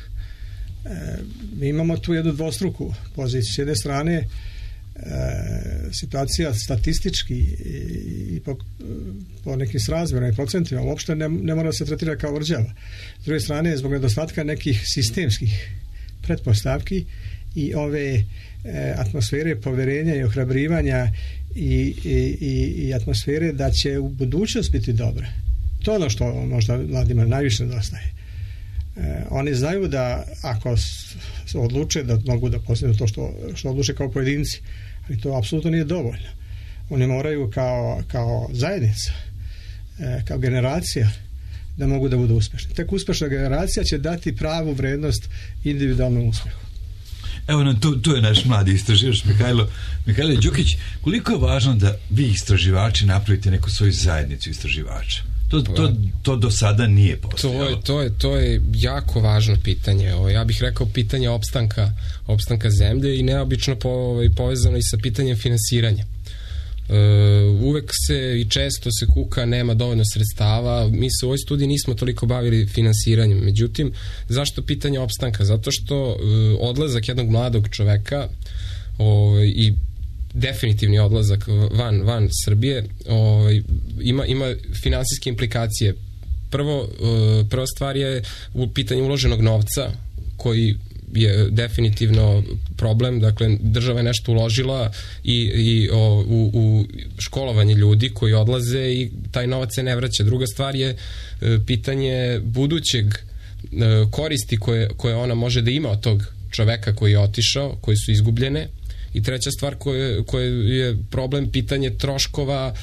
mi imamo tu jednu dvostruku poziciju. S jedne strane situacija statistički i po nekim srazmjerima i procentima uopšte ne mora se tretirati kao vrđava. S druge strane, zbog nedostatka nekih sistemskih pretpostavki i ove atmosfere poverenja i ohrabrivanja i atmosfere da će u budućnost biti dobra. To je ono što možda mladima najviše nedostaje. Oni znaju da ako se odluče da mogu da postignu to što odluče kao pojedinci, ali to apsolutno nije dovoljno. Oni moraju kao zajednica, kao generacija da mogu da budu uspješni. Tek uspješna generacija će dati pravu vrednost individualnom uspjehu. Evo nam, tu je naš mladi istraživač Mihajlo Đukić. Koliko je važno da vi istraživači napravite neku svoju zajednicu istraživača? To do sada nije postojalo. To je jako važno pitanje. Ja bih rekao pitanje opstanka zemlje i neobično povezano i sa pitanjem finansiranja. Uvek se i često se kuka nema dovoljno sredstava. Mi se u ovoj studiji nismo toliko bavili finansiranjem. Međutim, zašto pitanje opstanka? Zato što odlazak jednog mladog čoveka i definitivni odlazak van Srbije ima finansijske implikacije. Prva stvar je u pitanju uloženog novca koji je definitivno problem. Dakle, država je nešto uložila u školovanje ljudi koji odlaze i taj novac se ne vraća. Druga stvar je pitanje budućeg koristi koje ona može da ima od tog čoveka koji je otišao, koji su izgubljene, I treća stvar koja je problem, pitanje troškova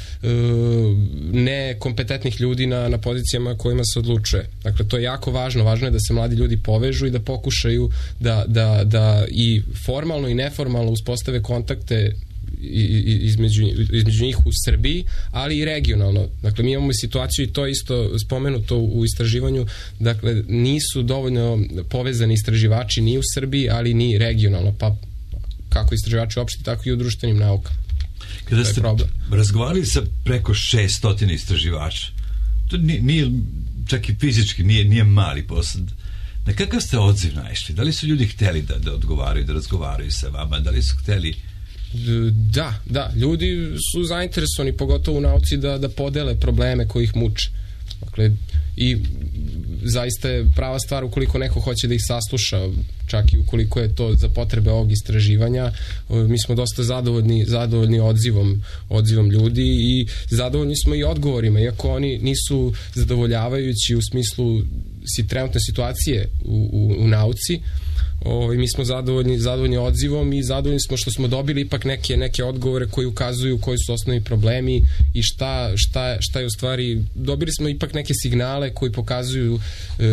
nekompetentnih ljudi na pozicijama kojima se odlučuje. Dakle, to je jako važno. Važno je da se mladi ljudi povežu i da pokušaju da i formalno i neformalno uspostave kontakte između njih u Srbiji, ali i regionalno. Dakle, mi imamo situaciju, i to je isto spomenuto u istraživanju, dakle, nisu dovoljno povezani istraživači ni u Srbiji, ali ni regionalno, pa kako istraživači uopšte, tako i u društvenim naukama. Kada ste razgovarali sa preko 600 istraživača, to nije čak i fizički, nije mali posao. Na kakav ste odziv naišli? Da li su ljudi hteli da odgovaraju, da razgovaraju sa vama? Da li su hteli... Da, ljudi su zainteresovani, pogotovo u nauci, da podele probleme koji ih muče. Dakle, i zaista je prava stvar ukoliko neko hoće da ih sasluša, čak i ukoliko je to za potrebe ovog istraživanja. Mi smo dosta zadovoljni odzivom ljudi i zadovoljni smo i odgovorima, iako oni nisu zadovoljavajući u smislu trenutne situacije u nauci. Mi smo zadovoljni odzivom i zadovoljni smo što smo dobili ipak neke odgovore koji ukazuju koji su osnovni problemi i šta je u stvari, dobili smo ipak neke signale koji pokazuju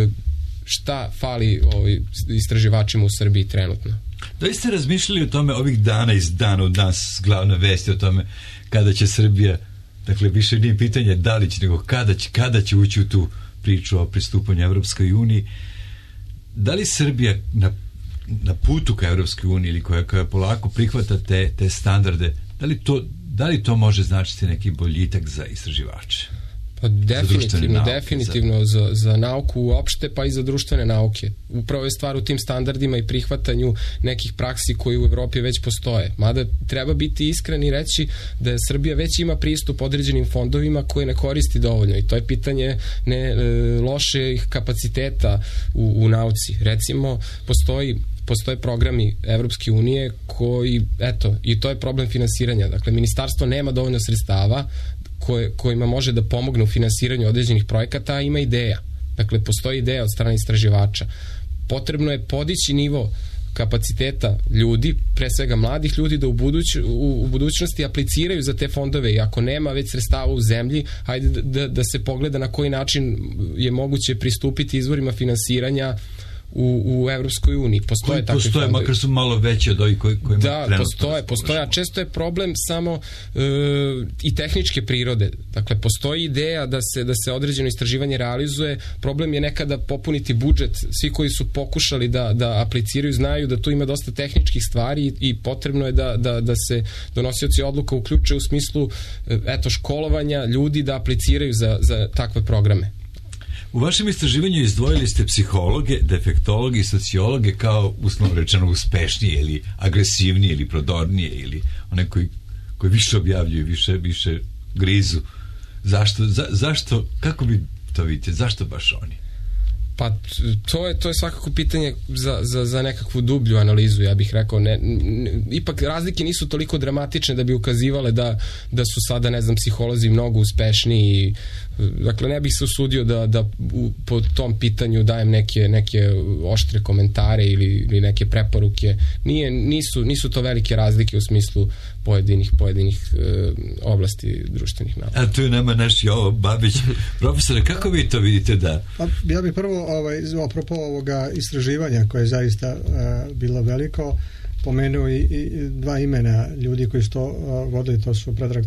šta fali istraživačima u Srbiji trenutno. Da li ste razmišljali o tome ovih dana, iz dana u dan, glavna vesti o tome kada će Srbija, dakle više nije pitanje da li će, nego kada će ući u tu priču o pristupanju Evropskoj uniji. Da li Srbija na putu ka Evropskoj uniji ili koja polako prihvata te standarde, da li to može značiti neki boljitak za istraživače? Pa definitivno za nauku uopšte, pa i za društvene nauke. Upravo je stvar u tim standardima i prihvatanju nekih praksi koji u Evropi već postoje. Mada treba biti iskren i reći da je Srbija već ima pristup određenim fondovima koje ne koristi dovoljno, i to je pitanje loših kapaciteta u nauci. Recimo, postoje programi Evropske unije koji, i to je problem finansiranja. Dakle, ministarstvo nema dovoljno sredstava kojima može da pomogne u finansiranju određenih projekata, a ima ideja. Dakle, postoji ideja od strane istraživača. Potrebno je podići nivo kapaciteta ljudi, pre svega mladih ljudi, da u budućnosti apliciraju za te fondove, i ako nema već sredstava u zemlji, hajde da se pogleda na koji način je moguće pristupiti izvorima finansiranja u Evropskoj uniji. Postoje, makar su malo veće od ovih kojima trenutno. Postoje, a često je problem samo i tehničke prirode. Dakle, postoji ideja da se određeno istraživanje realizuje, problem je nekada popuniti budžet. Svi koji su pokušali da apliciraju znaju da tu ima dosta tehničkih stvari i potrebno je da se donosioci odluka uključe u smislu školovanja ljudi da apliciraju za takve programe. U vašem istraživanju izdvojili ste psihologe, defektologe i sociologe kao, uslovno rečeno, uspešnije ili agresivnije ili prodornije ili one koji više objavljuju, više grizu. Zašto, kako bi to vidite, zašto baš oni? Pa to je svakako pitanje za nekakvu dublju analizu, ja bih rekao. Ipak razlike nisu toliko dramatične da bi ukazivale da su sada, ne znam, psiholozi mnogo uspešniji. Dakle, ne bih se usudio da po tom pitanju dajem neke oštre komentare ili neke preporuke. Nisu to velike razlike u smislu pojedinih oblasti društvenih nauka. A tu je nama naš Jovo Babić. Profesore, kako vi to vidite da... Ja bih prvo, apropo ovoga istraživanja koje je zaista bilo veliko, pomenuo i dva imena ljudi koji su to vodili, to su Predrag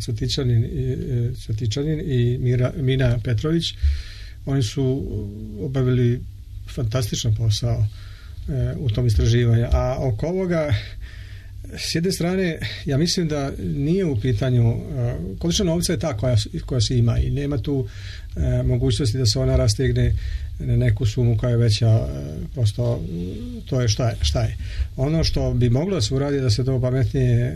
Cvetičanin i Mina Petrović. Oni su obavili fantastičan posao u tom istraživanju. A oko ovoga, s jedne strane, ja mislim da nije u pitanju, količina novca je ta koja se ima i nema tu mogućnosti da se ona rastegne na neku sumu koja je veća, prosto to je šta je. Ono što bi moglo da se uradi, da se to pametnije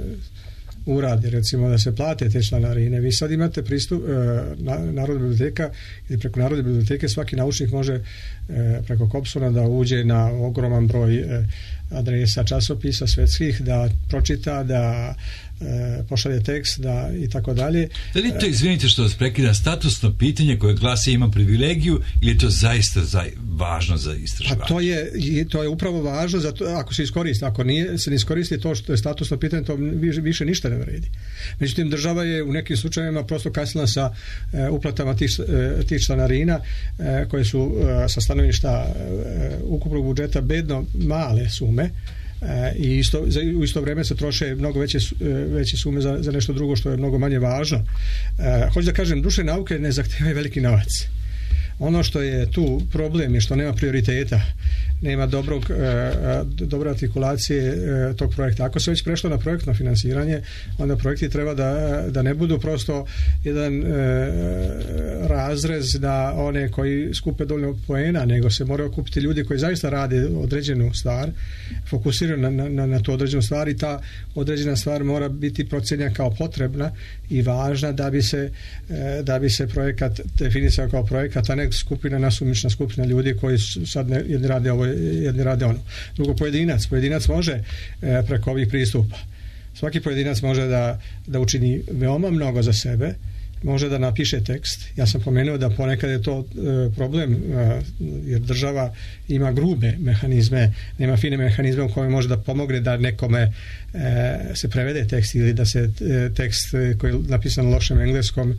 uradi, recimo da se plate te članarine. Vi sad imate pristup Narodna biblioteka, ili preko Narodne biblioteke svaki naučnik može preko Kopsona da uđe na ogroman broj adresa časopisa svetskih, da pročita, da pošalje tekst, da i tako dalje. Da li to, izvinite što vas prekidam, statusno pitanje koje glasi imam privilegiju ili je to zaista važno za istraživače? A to je upravo važno zato, ako se iskoristi. Ako se ne iskoristi to što je statusno pitanje, to više ništa ne vredi. Međutim, država je u nekim slučajevima prosto kasnila sa uplatama tih članarina koje su sa stanovišta ukupnog budžeta bedno male sume, i u isto vrijeme se troše mnogo veće sume za nešto drugo što je mnogo manje važno. Hoću da kažem, društvene nauke ne zahtijevaju veliki novac. Ono što je tu problem je što nema prioriteta, nema dobre artikulacije tog projekta. Ako se već prešlo na projektno finansiranje, onda projekti treba da ne budu prosto jedan razrez da one koji skupe dovoljno poena, nego se moraju okupiti ljudi koji zaista rade određenu stvar, fokusiraju na tu određenu stvar, i ta određena stvar mora biti procenjena kao potrebna i važna da bi se projekat definisao kao projekat, a ne nasumična skupina ljudi koji sad jedni rade ovo, jedni rade ono. Drugo, pojedinac može preko ovih pristupa. Svaki pojedinac može da učini veoma mnogo za sebe, može da napiše tekst. Ja sam pomenuo da ponekad je to problem, jer država ima grube mehanizme, nema fine mehanizme u kojima može da pomogne da nekome se prevede tekst, ili da se tekst koji je napisan lošem engleskom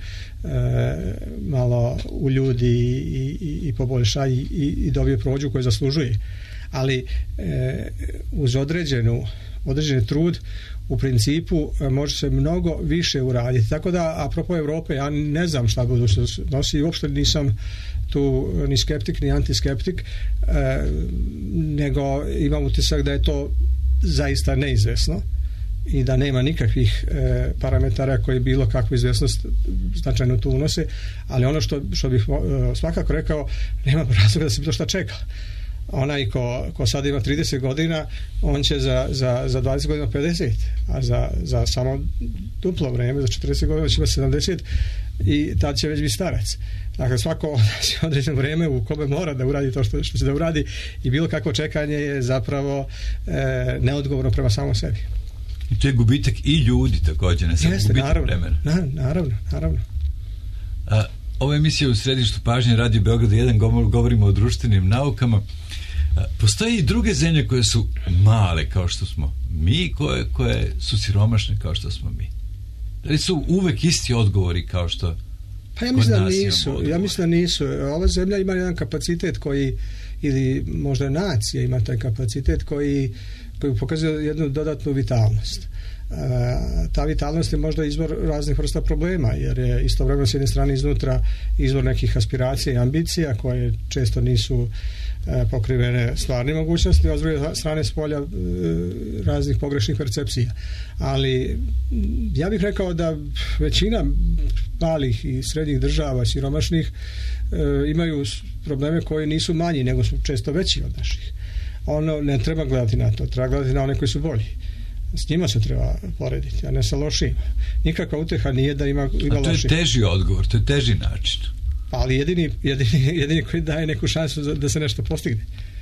malo uljudi i poboljša i dobije prođu koju zaslužuje. Ali uz određeni trud u principu može se mnogo više uraditi. Tako da, apropo Evrope, ja ne znam šta budućnost nosi i uopšte nisam tu ni skeptik ni antiskeptik, nego imam utisak da je to zaista neizvesno i da nema nikakvih parametara koji bilo kakvu izvesnost značajno tu unose, ali ono što bih svakako rekao, nema razloga da se bilo šta čeka. Onaj ko sad ima 30 godina, on će za 20 godina 50, a za samo duplo vreme, za 40 godina će ima 70 i tad će već biti starac. Dakle, svako određeno vreme u kome mora da uradi to što će da uradi, i bilo kakvo čekanje je zapravo neodgovorno prema samom sebi. I to je gubitak i ljudi također, ne samo gubitak vremena. Naravno. Ova emisija u središtu pažnje Radio Beograda 1, govorimo o društvenim naukama. Postoje i druge zemlje koje su male kao što smo mi, koje su siromašne kao što smo mi. Da li su uvek isti odgovori kao što pa ja mislim da nisu. Ova zemlja ima jedan kapacitet koji, ili možda nacija ima taj kapacitet koji pokazuje jednu dodatnu vitalnost. Ta vitalnost je možda izvor raznih vrsta problema, jer je istovremeno s jedne strane iznutra izvor nekih aspiracija i ambicija koje često nisu pokrivene stvarnim mogućnostima, a s druge strane s polja raznih pogrešnih percepcija. Ali ja bih rekao da većina malih i srednjih država, siromašnih, imaju probleme koji nisu manji, nego su često veći od naših. Ono ne treba gledati na to, treba gledati na one koji su bolji. S njima se treba porediti, a ne sa lošim. Nikakva uteha nije da ima loših. A to je teži odgovor, to je teži način. Ali jedini koji daje neku šansu da se nešto postigne.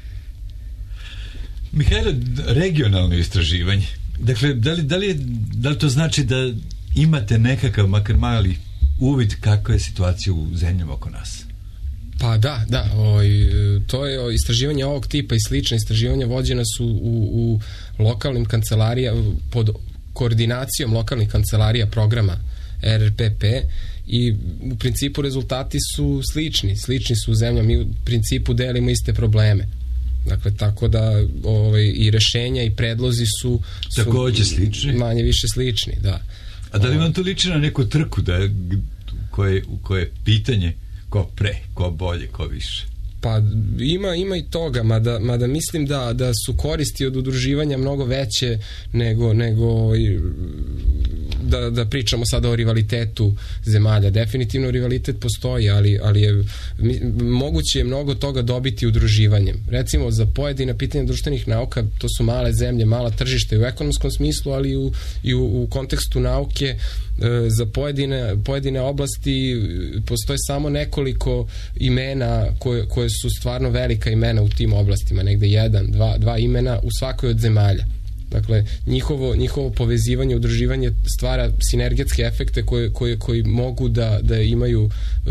Mihajlo, regionalno istraživanje. Dakle, da li to znači da imate nekakav, makar mali uvid kakva je situacija u zemljama oko nas? Pa da, to je istraživanje ovog tipa i slične istraživanja vođena su u lokalnim kancelarija, pod koordinacijom lokalnih kancelarija programa RRPP, i u principu rezultati su slični su u zemljama, mi u principu delimo iste probleme. Dakle, tako da i rešenja i predlozi su također slični, manje više slični, da. A da li vam to liči na neku trku u koje je pitanje ko pre, ko bolje, ko više? Pa ima i toga, mada mislim da su koristi od udruživanja mnogo veće nego da pričamo sada o rivalitetu zemalja. Definitivno rivalitet postoji, ali je moguće je mnogo toga dobiti udruživanjem. Recimo, za pojedina pitanja društvenih nauka, to su male zemlje, mala tržište u ekonomskom smislu, ali i u kontekstu nauke. Za pojedine oblasti postoje samo nekoliko imena koje su stvarno velika imena u tim oblastima, negde dva imena u svakoj od zemalja. Dakle, njihovo povezivanje, udruživanje stvara sinergetske efekte koji mogu da imaju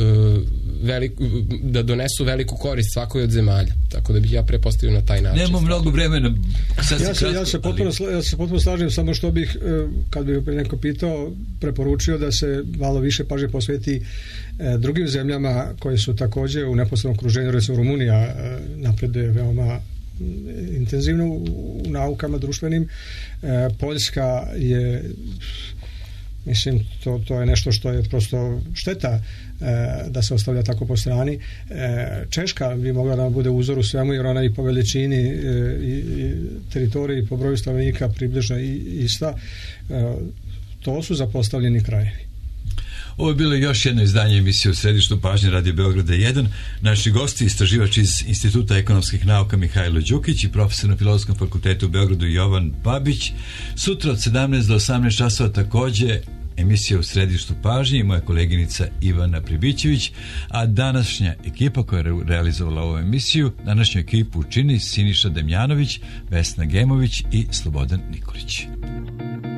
da donesu veliku korist svakoj od zemalja. Tako da bih ja prepostavio na taj način. Nemo mnogo vremena. Ja se potpuno slažem, samo što bih, kad bi neko pitao, preporučio da se malo više pažnje posveti drugim zemljama koje su takođe u neposrednom okruženju. Recimo Rumunija napreduje veoma intenzivno u naukama društvenim. Poljska je, mislim, to je nešto što je prosto šteta da se ostavlja tako po strani. Češka bi mogla da bude uzor u svemu, jer ona i po veličini i teritoriji i po broju stanovnika približno ista. To su zapostavljeni krajevi. Ovo je bilo još jedno izdanje emisije u središtu pažnje Radio Beograda 1. Naši gosti, istraživač iz Instituta ekonomskih nauka Mihajlo Đukić i profesor na Filozofskom fakultetu u Beogradu Jovan Babić. Sutra od 17 do 18 časova takođe emisija u središtu pažnje i moja koleginica Ivana Pribićević, a današnja ekipa koja je realizovala ovu emisiju, današnju ekipu čini Siniša Demjanović, Vesna Gemović i Slobodan Nikolić.